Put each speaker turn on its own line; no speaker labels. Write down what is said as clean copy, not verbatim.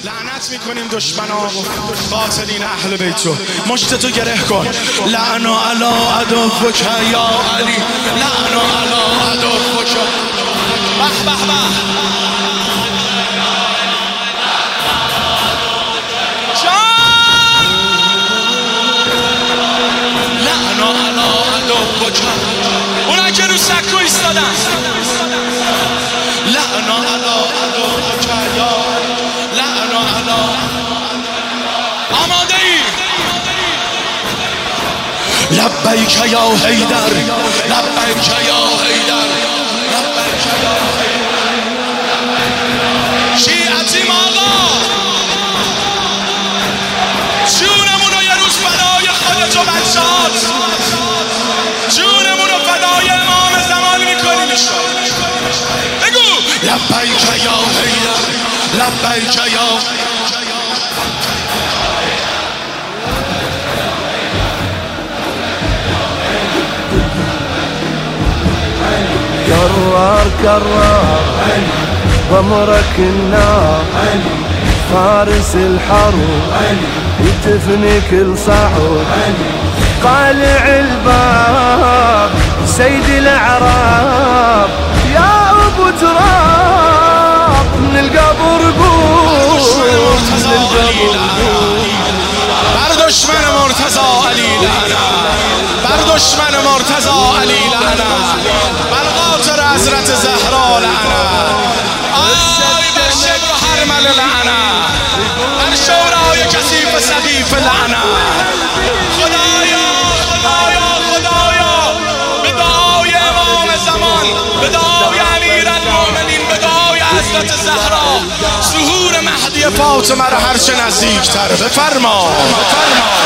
لعنت میکنیم دشمنا و قاتلین اهل بیتو. مشتتو گره کن. لعنا علی عدوک یا علی، لعنا علی عدوک. به به به. لعنا علی عدوک. اونا که رو سکو ایستادن. لعنا علی عدوک یا، لعنا علی. آماده ای؟ لبیک یا حیدر، لبیک یا حیدر، لبیک یا حیدر. شیعتی آقا، جونمونو یه روز فدای خودت و بچه‌هات، جونمونو فدای امام زمان میکنیم انشالله. بگو لبیک یا حیدر، لبیک یا.
كرار كرار ضمرك النار، فارس الحرب يتفني كل صعب، قالع الباب سيد الاعراب، يا ابو تراب من القبر قوم، من القبر قوم.
بر دشمن مرتضی علی لعنت، بر دشمن مرتضی علی لعنت، بر قاطر حضرت زهرا لعنت، آی بر شبر و حرمل لعنت، بر شورای کثیف سقیف لعنت. خدایا خدایا خدایا، به دعای امام زمان، به دعای امیرالمومنین، به دعای حضرت زهرا، ظهور مهدی فاطمه را هرچه نزدیکتر بفرما.